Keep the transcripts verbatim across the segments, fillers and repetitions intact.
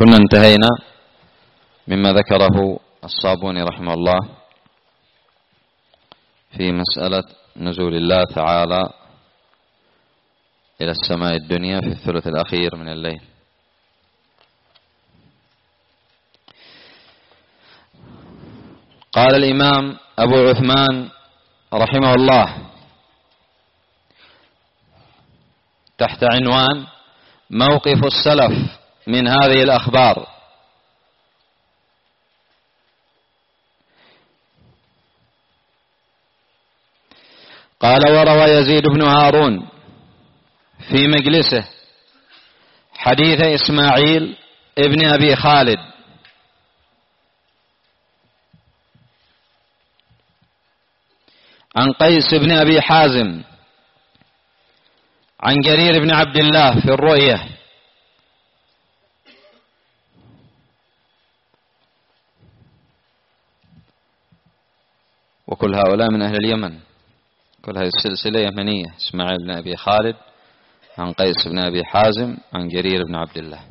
كنا انتهينا مما ذكره الصابوني رحمه الله في مسألة نزول الله تعالى إلى السماء الدنيا في الثلث الأخير من الليل. قال الإمام أبو عثمان رحمه الله تحت عنوان موقف السلف من هذه الأخبار: قال: وروى يزيد بن هارون في مجلسه حديث إسماعيل ابن أبي خالد عن قيس بن أبي حازم عن جرير بن عبد الله في الرؤية، وكل هؤلاء من أهل اليمن، كل هذه السلسلة يمنية: إسماعيل بن أبي خالد عن قيس بن أبي حازم عن جرير بن عبد الله.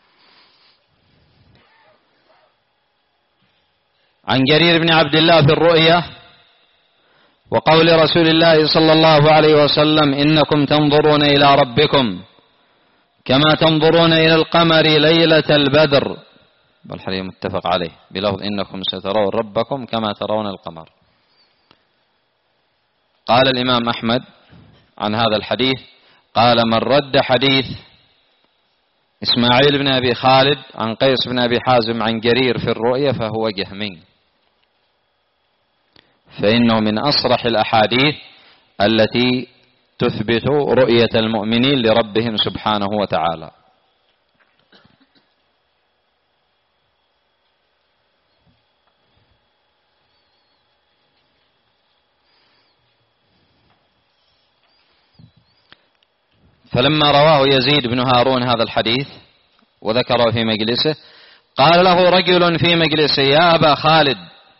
عن جرير بن عبد الله في الرؤية وقول رسول الله صلى الله عليه وسلم: إنكم تنظرون إلى ربكم كما تنظرون إلى القمر ليلة البدر، والحديث متفق عليه بلفظ: إنكم سترون ربكم كما ترون القمر. قال الإمام أحمد عن هذا الحديث: قال: من رد حديث إسماعيل بن أبي خالد عن قيس بن أبي حازم عن جرير في الرؤية فهو جهمي، فإنه من أصرح الأحاديث التي تثبت رؤية المؤمنين لربهم سبحانه وتعالى. فلما رواه يزيد بن هارون هذا الحديث وذكره في مجلسه، قال له رجل في مجلسه: يا أبا خالد،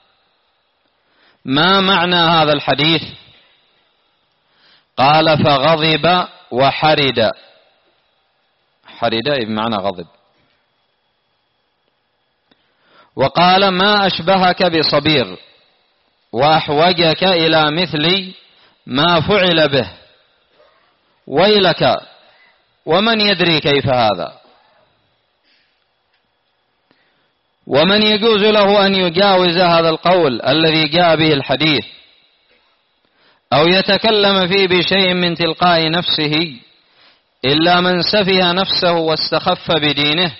ما معنى هذا الحديث؟ قال: فغضب وحرد. حرد بمعنى غضب. وقال: ما أشبهك بصبير وأحوجك إلى مثل ما فعل به، ويلك ومن يدري كيف هذا، ومن يجوز له أن يجاوز هذا القول الذي جاء به الحديث أو يتكلم فيه بشيء من تلقاء نفسه إلا من سفه نفسه واستخف بدينه.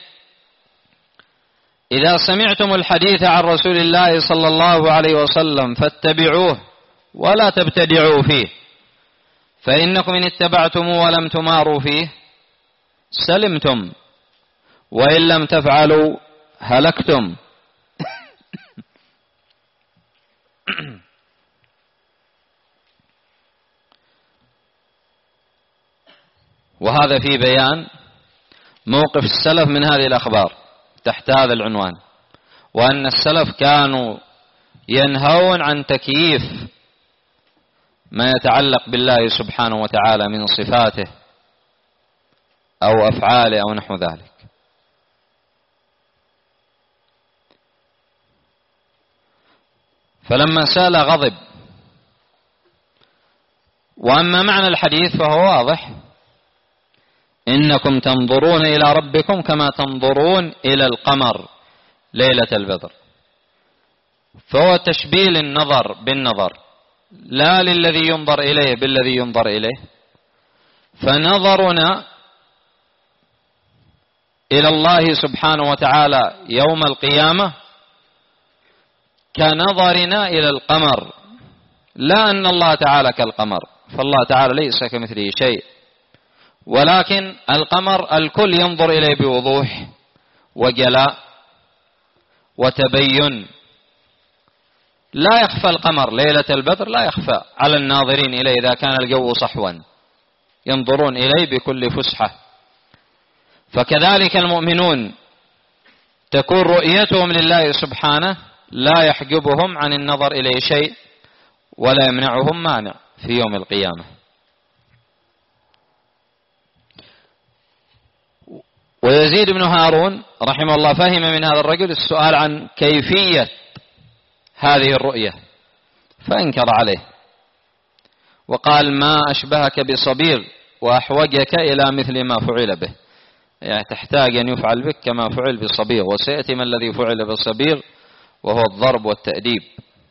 إذا سمعتم الحديث عن رسول الله صلى الله عليه وسلم فاتبعوه ولا تبتدعوا فيه، فإنكم إن اتبعتموه ولم تماروا فيه سلمتم، وإن لم تفعلوا هلكتم. وهذا في بيان موقف السلف من هذه الأخبار تحت هذا العنوان، وأن السلف كانوا ينهون عن تكييف ما يتعلق بالله سبحانه وتعالى من صفاته أو أفعاله أو نحو ذلك. فلما سال غضب. وأما معنى الحديث فهو واضح: إنكم تنظرون إلى ربكم كما تنظرون إلى القمر ليلة البدر، فهو تشبيه النظر بالنظر، لا للذي ينظر إليه بالذي ينظر إليه. فنظرنا إلى الله سبحانه وتعالى يوم القيامة كنظرنا إلى القمر، لا أن الله تعالى كالقمر، فالله تعالى ليس كمثله شيء، ولكن القمر الكل ينظر إليه بوضوح وجلاء وتبين. لا يخفى القمر ليلة البدر، لا يخفى على الناظرين إليه إذا كان الجو صحوا، ينظرون إليه بكل فسحة. فكذلك المؤمنون تكون رؤيتهم لله سبحانه لا يحجبهم عن النظر إليه شيء ولا يمنعهم مانع في يوم القيامة. ويزيد بن هارون رحمه الله فهم من هذا الرجل السؤال عن كيفية هذه الرؤية فأنكر عليه وقال ما أشبهك بصبيغ وأحوجك إلى مثل ما فعل به، يعني تحتاج أن يفعل بك كما فعل بصبيغ، وسيأتي ما الذي فعل بصبيغ وهو الضرب والتأديب.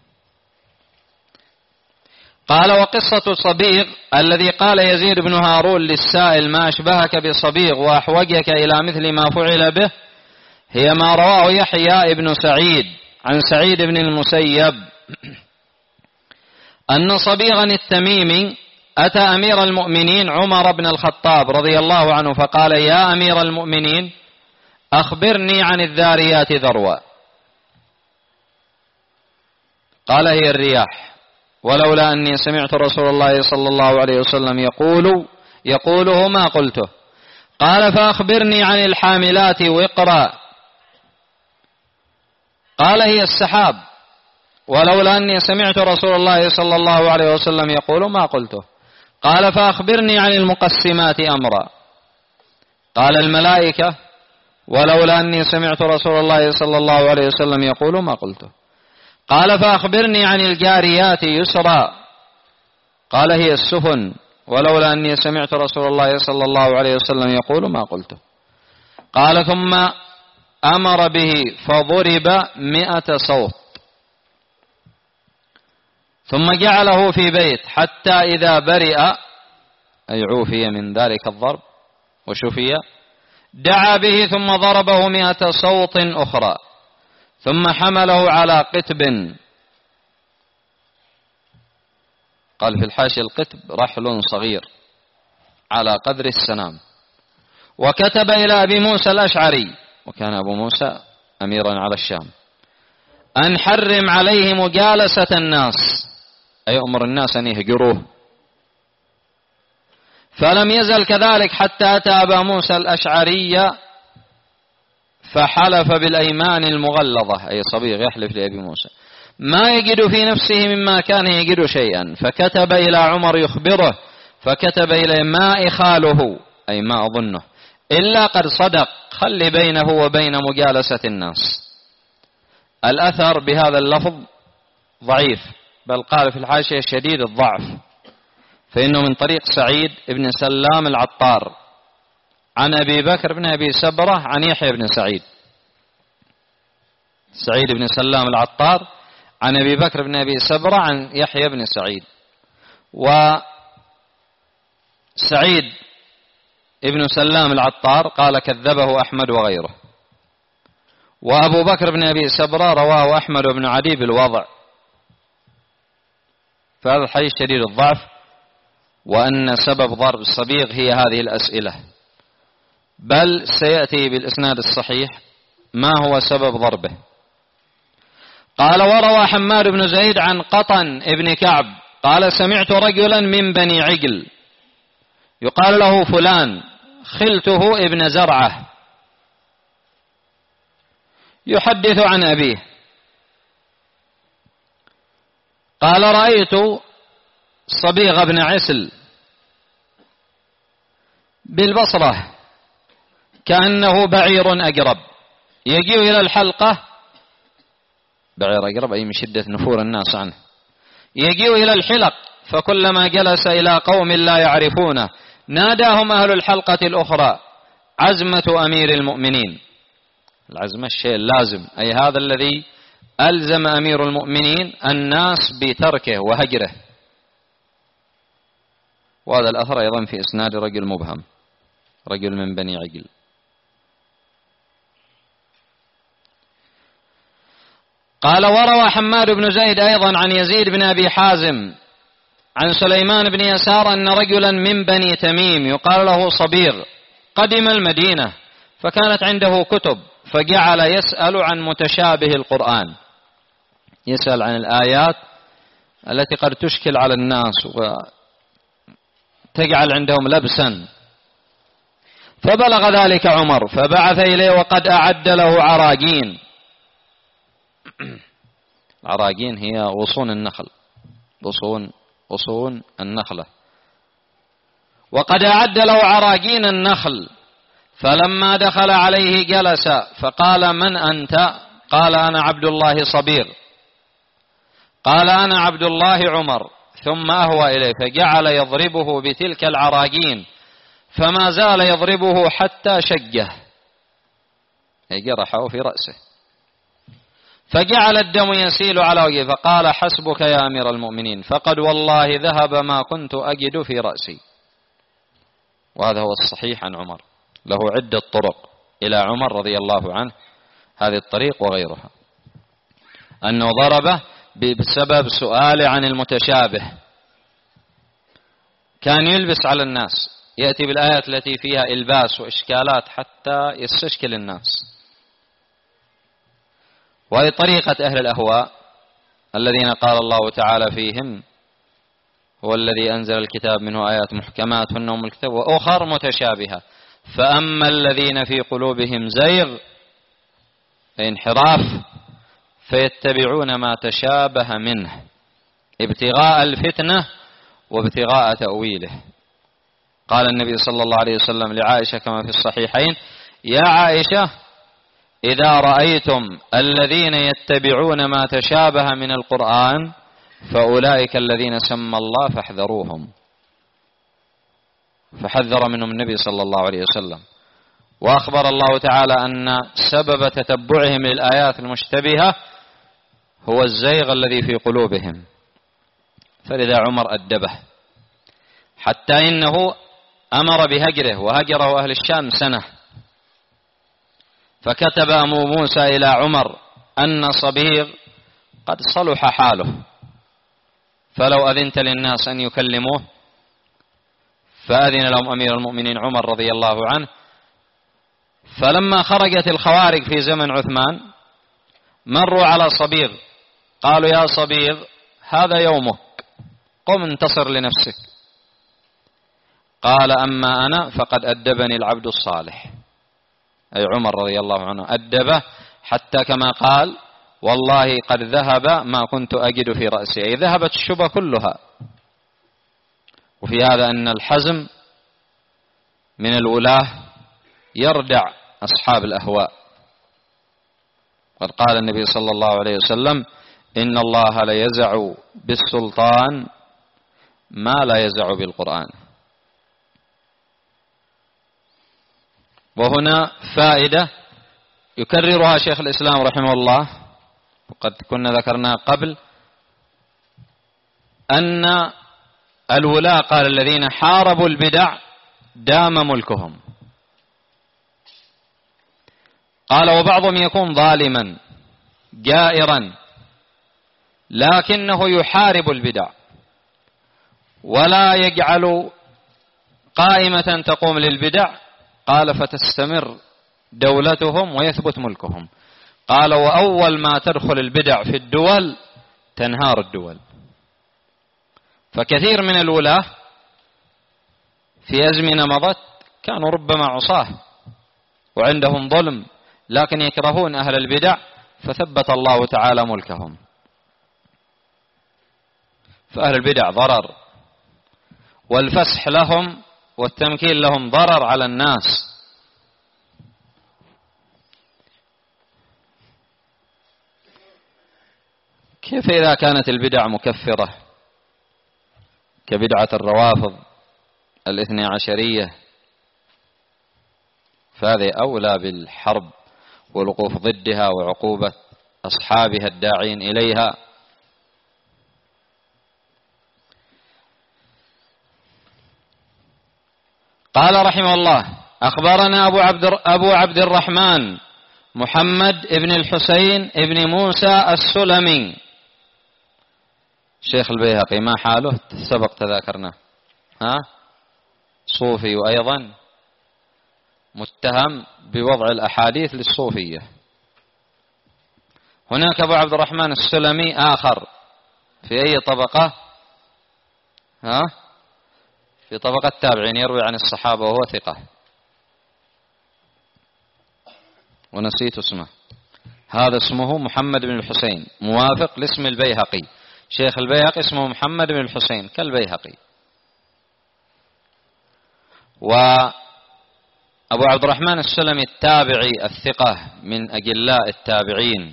قال وقصة صبيغ الذي قال يزيد بن هارون للسائل ما أشبهك بصبيغ وأحوجك إلى مثل ما فعل به هي ما رواه يحيى بن سعيد عن سعيد بن المسيب أن صبيغا التميمي أتى أمير المؤمنين عمر بن الخطاب رضي الله عنه فقال يا أمير المؤمنين أخبرني عن الذاريات ذروا. قال هي الرياح، ولولا أني سمعت رسول الله صلى الله عليه وسلم يقول يقوله ما قلته. قال فأخبرني عن الحاملات وقرا. قال هي السحاب، ولولا أني سمعت رسول الله صلى الله عليه وسلم يقول ما قلته. قال فأخبرني عن المقسمات أمرا. قال الملائكة، ولولا أني سمعت رسول الله صلى الله عليه وسلم يقول ما قلته. قال فأخبرني عن الجاريات يسرا. قال هي السفن، ولولا أني سمعت رسول الله صلى الله عليه وسلم يقول ما قلته. قال ثم أمر به فضرب مئة صوت، ثم جعله في بيت حتى إذا برئ أي عوفي من ذلك الضرب وشفي دعا به ثم ضربه مئة صوت أخرى، ثم حمله على قتب. قال في الحاشية القتب رحل صغير على قدر السنام، وكتب إلى أبي موسى الأشعري، وكان أبو موسى أميرا على الشام، أن حرم عليه مجالسة الناس، أي أمر الناس أن يهجروه. فلم يزل كذلك حتى أتى أبا موسى الأشعري فحلف بالأيمان المغلظة، أي صبيغ يحلف لأبي موسى ما يجد في نفسه مما كان يجد شيئا، فكتب إلى عمر يخبره، فكتب إليه ما إخاله أي ما أظنه إلا قد صدق، خلي بينه وبين مجالسة الناس. الأثر بهذا اللفظ ضعيف، بل قال في الحاشية شديد الضعف، فإنه من طريق سعيد بن سلام العطار عن أبي بكر بن أبي سبرة عن يحيى بن سعيد. سعيد بن سلام العطار عن أبي بكر بن أبي سبرة عن يحيى بن سعيد. وسعيد ابن سلام العطار قال كذبه أحمد وغيره، وأبو بكر بن أبي سبرة رواه أحمد بن عدي بالوضع، فهذا الحديث شديد الضعف، وأن سبب ضرب الصبيغ هي هذه الأسئلة، بل سيأتي بالإسناد الصحيح ما هو سبب ضربه. قال وروى حماد بن زيد عن قطن ابن كعب قال سمعت رجلا من بني عقل يقال له فلان خلته ابن زرعة يحدث عن أبيه قال رأيت صبيغ بن عسل بالبصرة كأنه بعير أقرب يجيء إلى الحلقة، بعير أقرب أي من شدة نفور الناس عنه، يجيء إلى الحلق فكلما جلس إلى قوم لا يعرفونه ناداهم أهل الحلقة الأخرى عزمة أمير المؤمنين. العزمة الشيء اللازم، أي هذا الذي ألزم أمير المؤمنين الناس بتركه وهجره. وهذا الأثر أيضا في إسناد رجل مبهم، رجل من بني عقل. قال وروى حماد بن زيد أيضا عن يزيد بن أبي حازم عن سليمان بن يسار أن رجلا من بني تميم يقال له صبيغ قدم المدينة فكانت عنده كتب فجعل يسأل عن متشابه القرآن، يسأل عن الآيات التي قد تشكل على الناس وتجعل عندهم لبسا. فبلغ ذلك عمر فبعث إليه وقد أعد له عراجين. العراجين هي غصون النخل، غصون غصون النخلة. وقد أعد له عراجين النخل فلما دخل عليه جلس فقال: من أنت؟ قال: أنا عبد الله صبير. قال: أنا عبد الله عمر. ثم أهوى إليه فجعل يضربه بتلك العراجين، فما زال يضربه حتى شجه، أي جرحه في رأسه، فجعل الدم يسيل على وجهه، فقال: حسبك يا أمير المؤمنين، فقد والله ذهب ما كنت أجد في رأسي. وهذا هو الصحيح عن عمر، له عدة طرق إلى عمر رضي الله عنه، هذه الطريق وغيرها، أنه ضربه بسبب سؤاله عن المتشابه. كان يلبس على الناس، يأتي بالآيات التي فيها إلباس وإشكالات حتى يستشكل الناس. وهي طريقة أهل الأهواء الذين قال الله تعالى فيهم: هو الذي أنزل الكتاب منه آيات محكمات هن أم الكتاب وأخر متشابهة، فأما الذين في قلوبهم زيغ انحراف فيتبعون ما تشابه منه ابتغاء الفتنة وابتغاء تأويله. قال النبي صلى الله عليه وسلم لعائشة كما في الصحيحين: يا عائشة، إذا رأيتم الذين يتبعون ما تشابه من القرآن فأولئك الذين سمى الله فاحذروهم. فحذر منهم النبي صلى الله عليه وسلم، وأخبر الله تعالى أن سبب تتبعهم للآيات المشتبهة هو الزيغ الذي في قلوبهم. فلذا عمر أدبه، حتى إنه أمر بهجره، وهجره أهل الشام سنة. فكتب أبو موسى إلى عمر أن صبيغ قد صلح حاله، فلو أذنت للناس أن يكلموه، فأذن لهم أمير المؤمنين عمر رضي الله عنه. فلما خرجت الخوارج في زمن عثمان مروا على صبيغ، قالوا: يا صبيغ، هذا يومك، قم انتصر لنفسك. قال: أما أنا فقد أدبني العبد الصالح، أي عمر رضي الله عنه أدبه، حتى كما قال: والله قد ذهب ما كنت أجد في رأسي، أي ذهبت الشبه كلها. وفي هذا أن الحزم من الولاة يردع أصحاب الأهواء. قد قال النبي صلى الله عليه وسلم: إن الله ليزع بالسلطان ما لا يزع بالقرآن. وهنا فائدة يكررها شيخ الإسلام رحمه الله، وقد كنا ذكرناها قبل، أن الولاة قال الذين حاربوا البدع دام ملكهم. قال: وبعضهم يكون ظالما جائرا لكنه يحارب البدع ولا يجعل قائمة تقوم للبدع، قال: فتستمر دولتهم ويثبت ملكهم. قال: وأول ما تدخل البدع في الدول تنهار الدول. فكثير من الولاة في أزمنة مضت كانوا ربما عصاه وعندهم ظلم، لكن يكرهون أهل البدع فثبت الله تعالى ملكهم. فأهل البدع ضرر، والفسح لهم والتمكين لهم ضرر على الناس. كيف إذا كانت البدع مكفرة كبدعة الروافض الاثني عشرية؟ فهذه أولى بالحرب والوقوف ضدها وعقوبة أصحابها الداعين إليها. قال رحمه الله: أخبرنا أبو عبد, أبو عبد الرحمن محمد ابن الحسين ابن موسى السلمي شيخ البيهقي. ما حاله؟ سبق تذاكرنا، ها؟ صوفي، وأيضا متهم بوضع الأحاديث للصوفية. هناك أبو عبد الرحمن السلمي آخر في أي طبقة؟ ها؟ في طبقة التابعين، يروي عن الصحابة وهو ثقة، ونسيت اسمه. هذا اسمه محمد بن الحسين، موافق لاسم البيهقي. شيخ البيهقي اسمه محمد بن الحسين كالبيهقي. أبو عبد الرحمن السلمي التابعي الثقة من أجلاء التابعين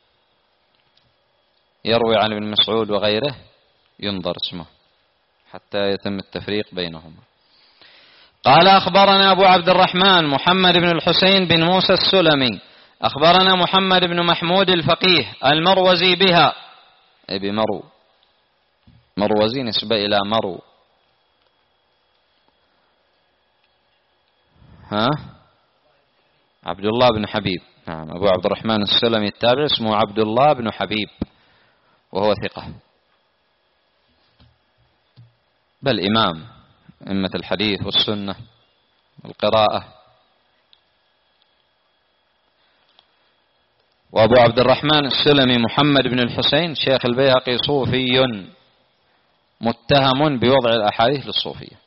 يروي عن ابن مسعود وغيره ينظر اسمه حتى يتم التفريق بينهما. قال أخبرنا أبو عبد الرحمن محمد بن الحسين بن موسى السلمي أخبرنا محمد بن محمود الفقيه المروزي بها، أي بمرو، مروزي نسبة إلى مرو، ها عبد الله بن حبيب. نعم، أبو عبد الرحمن السلمي التابع اسمه عبد الله بن حبيب وهو ثقة، بل إمام أئمة الحديث والسنة والقراءة. وأبو عبد الرحمن السلمي محمد بن الحسين شيخ البيهقي صوفي متهم بوضع الأحاديث للصوفية.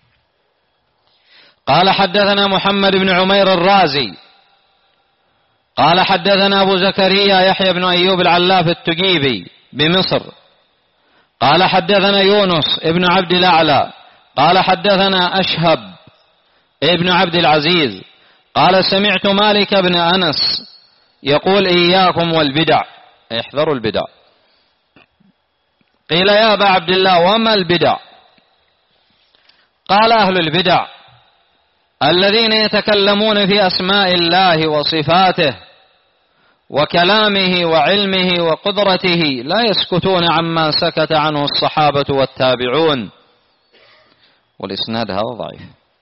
قال حدثنا محمد بن عمير الرازي قال حدثنا أبو زكريا يحيى بن أيوب العلاف التجيبي بمصر قال حدثنا يونس ابن عبد الأعلى قال حدثنا أشهب ابن عبد العزيز قال سمعت مالك بن أنس يقول إياكم والبدع، احذروا البدع. قيل يا أبا عبد الله وما البدع؟ قال أهل البدع الذين يتكلمون في أسماء الله وصفاته وكلامه وعلمه وقدرته لا يسكتون عما سكت عنه الصحابة والتابعون. والإسناد هذا ضعيف.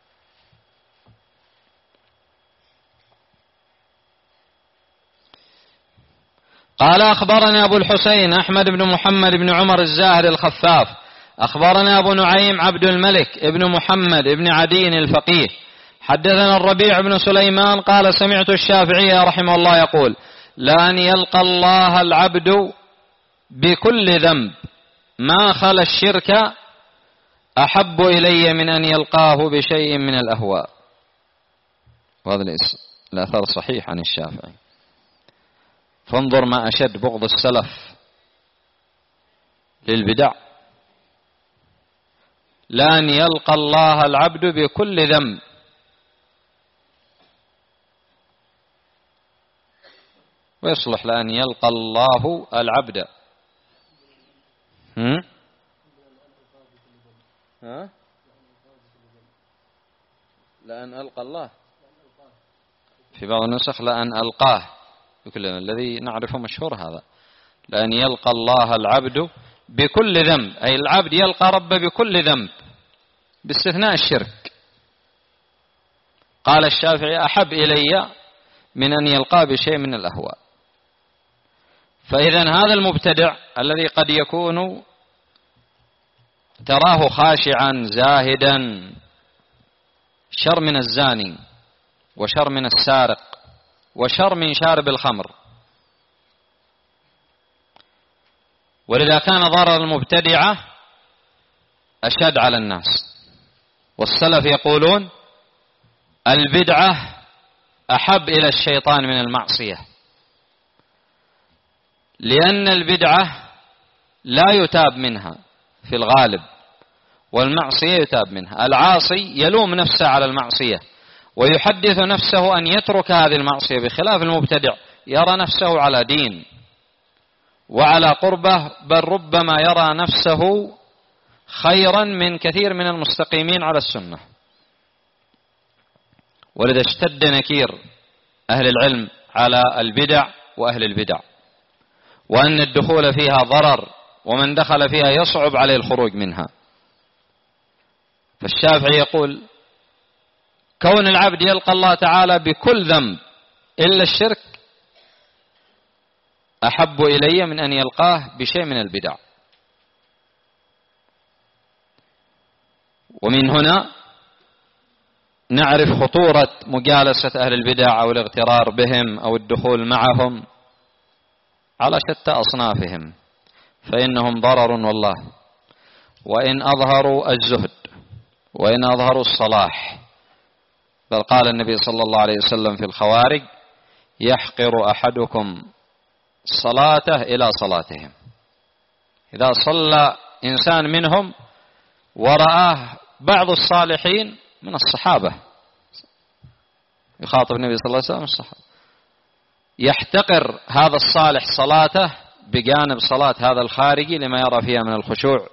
قال أخبرنا أبو الحسين أحمد بن محمد بن عمر الزاهر الخفاف أخبرنا أبو نعيم عبد الملك ابن محمد ابن عدين الفقيه حدثنا الربيع بن سليمان قال سمعت الشافعي رحمه الله يقول لأن يلقى الله العبد بكل ذنب ما خلا الشرك أحب إلي من أن يلقاه بشيء من الأهواء. وهذا الأثر صحيح عن الشافعي. فانظر ما أشد بغض السلف للبدع، لأن يلقى الله العبد بكل ذنب ويصلح لأن يلقى الله العبد هم؟ ها؟ لأن ألقى الله، في بعض النسخ لأن ألقاه، بكل الذي نعرفه مشهور هذا، لأن يلقى الله العبد بكل ذنب، أي العبد يلقى ربه بكل ذنب باستثناء الشرك. قال الشافعي أحب إلي من أن يلقى بشيء من الأهواء. فإذا هذا المبتدع الذي قد يكون تراه خاشعا زاهدا شر من الزاني وشر من السارق وشر من شارب الخمر، ولذا كان ضرر المبتدعة أشد على الناس. والسلف يقولون البدعة أحب إلى الشيطان من المعصية، لأن البدعة لا يتاب منها في الغالب، والمعصية يتاب منها. العاصي يلوم نفسه على المعصية ويحدث نفسه أن يترك هذه المعصية، بخلاف المبتدع يرى نفسه على دين وعلى قربة، بل ربما يرى نفسه خيرا من كثير من المستقيمين على السنة. ولذا اشتد نكير أهل العلم على البدع وأهل البدع، وأن الدخول فيها ضرر، ومن دخل فيها يصعب عليه الخروج منها. فالشافعي يقول كون العبد يلقى الله تعالى بكل ذنب إلا الشرك أحب إلي من أن يلقاه بشيء من البدع. ومن هنا نعرف خطورة مجالسة أهل البدع أو الاغترار بهم أو الدخول معهم على شتى أصنافهم، فإنهم ضرر والله، وإن أظهروا الزهد وإن أظهروا الصلاح. بل قال النبي صلى الله عليه وسلم في الخوارج يحقر أحدكم صلاته إلى صلاتهم. إذا صلى إنسان منهم ورآه بعض الصالحين من الصحابة يخاطب النبي صلى الله عليه وسلم الصحابة، يحتقر هذا الصالح صلاته بجانب صلاة هذا الخارجي لما يرى فيها من الخشوع.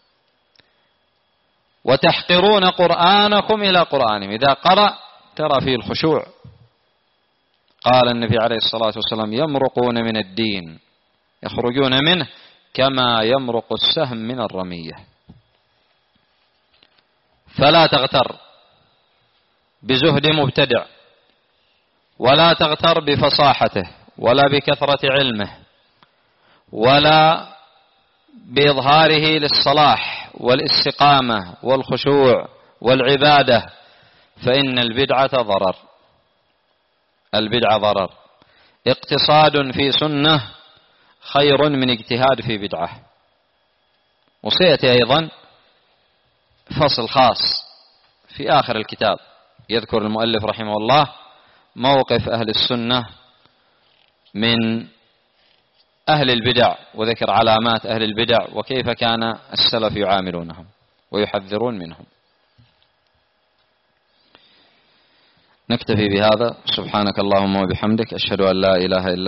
وتحقرون قرآنكم إلى قرآنهم، إذا قرأ ترى فيه الخشوع. قال النبي عليه الصلاة والسلام يمرقون من الدين، يخرجون منه كما يمرق السهم من الرمية. فلا تغتر بزهد مبتدع، ولا تغتر بفصاحته، ولا بكثرة علمه، ولا بإظهاره للصلاح والاستقامة والخشوع والعبادة، فإن البدعة ضرر. البدعة ضرر. اقتصاد في سنة خير من اجتهاد في بدعة. وسيأتي أيضا فصل خاص في آخر الكتاب يذكر المؤلف رحمه الله موقف أهل السنة من أهل البدع، وذكر علامات أهل البدع وكيف كان السلف يعاملونهم ويحذرون منهم. نكتفي بهذا. سبحانك اللهم وبحمدك، أشهد أن لا إله إلا